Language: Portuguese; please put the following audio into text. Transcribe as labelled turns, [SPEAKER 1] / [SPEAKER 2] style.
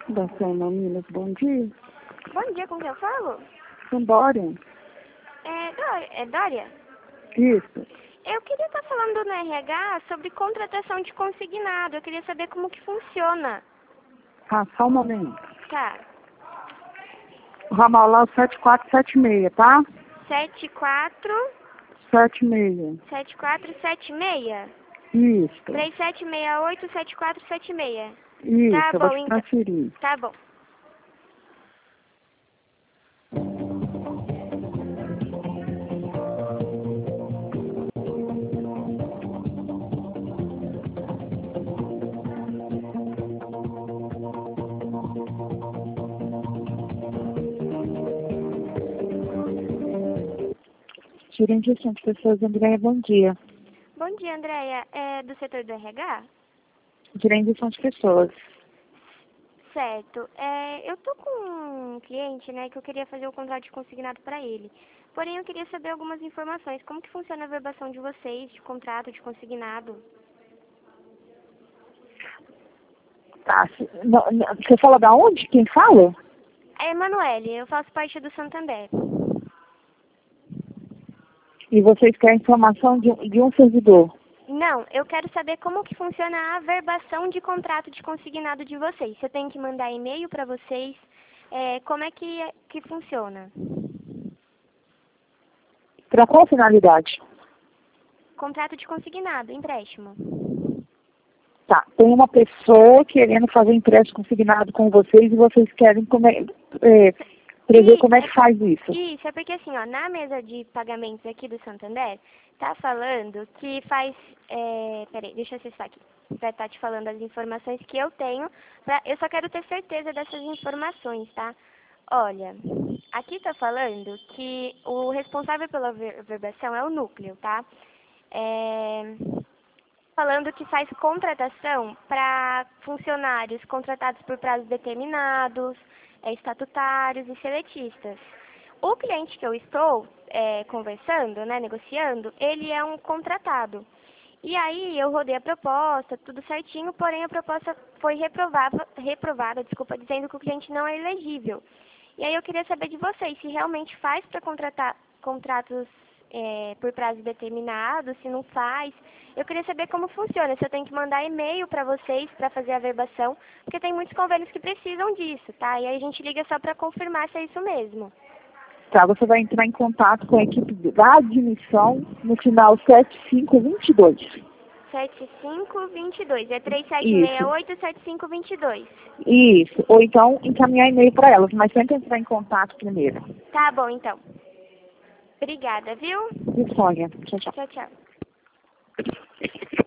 [SPEAKER 1] Da Sena Minas, bom dia.
[SPEAKER 2] Bom dia, com quem eu falo?
[SPEAKER 1] Dória.
[SPEAKER 2] É Dória?
[SPEAKER 1] Isso.
[SPEAKER 2] Eu queria estar falando no RH sobre contratação de consignado. Eu queria saber como que funciona.
[SPEAKER 1] Ah, só um momento.
[SPEAKER 2] Tá.
[SPEAKER 1] O ramal lá é o 7476, tá?
[SPEAKER 2] 74
[SPEAKER 1] 76.
[SPEAKER 2] 7476
[SPEAKER 1] Isso.
[SPEAKER 2] 3768 7476.
[SPEAKER 1] Isso,
[SPEAKER 2] Tá
[SPEAKER 1] eu vou
[SPEAKER 2] bom,
[SPEAKER 1] te
[SPEAKER 2] então.
[SPEAKER 1] transferir.
[SPEAKER 2] Tá bom.
[SPEAKER 1] Gerente de Gestão de Pessoas, Andréia, bom dia.
[SPEAKER 2] Bom dia, Andréia. É do setor do RH?
[SPEAKER 1] Gerente de Gestão de Pessoas.
[SPEAKER 2] Certo. Eu tô com um cliente, né, que eu queria fazer o contrato de consignado para ele. Porém, eu queria saber algumas informações. Como que funciona a verbação de vocês, de contrato de consignado?
[SPEAKER 1] Tá, você fala da onde? Quem fala?
[SPEAKER 2] É Emanuele, eu faço parte do Santander.
[SPEAKER 1] E vocês querem informação de um servidor?
[SPEAKER 2] Não, eu quero saber como que funciona a verbação de contrato de consignado de vocês. Se eu tenho que mandar e-mail para vocês, como é que funciona?
[SPEAKER 1] Para qual finalidade?
[SPEAKER 2] Contrato de consignado, empréstimo.
[SPEAKER 1] Tá, tem uma pessoa querendo fazer empréstimo consignado com vocês e vocês querem prever como é que faz isso.
[SPEAKER 2] Isso, é porque assim, ó, na mesa de pagamentos aqui do Santander, tá falando que faz... peraí, deixa eu acessar aqui, pra estar te falando as informações que eu tenho. Eu só quero ter certeza dessas informações, tá? Olha, aqui tá falando que o responsável pela verbação é o núcleo, tá? Falando que faz contratação para funcionários contratados por prazos determinados, estatutários e seletistas. O cliente que eu estou conversando, né, negociando, ele é um contratado. E aí eu rodei a proposta, tudo certinho, porém a proposta foi reprovada, dizendo que o cliente não é elegível. E aí eu queria saber de vocês se realmente faz para contratar contratos por prazo determinado, se não faz. Eu queria saber como funciona, se eu tenho que mandar e-mail para vocês para fazer a verbação, porque tem muitos convênios que precisam disso, tá? E aí a gente liga só para confirmar se é isso mesmo.
[SPEAKER 1] Tá, você vai entrar em contato com a equipe da admissão no final 7522.
[SPEAKER 2] 7522, é
[SPEAKER 1] Isso,
[SPEAKER 2] 3768-7522.
[SPEAKER 1] isso. Ou então encaminhar e-mail para elas, mas sempre entrar em contato primeiro.
[SPEAKER 2] Tá bom, então. Obrigada, viu?
[SPEAKER 1] E Sônia, tchau, tchau.
[SPEAKER 2] Tchau, tchau.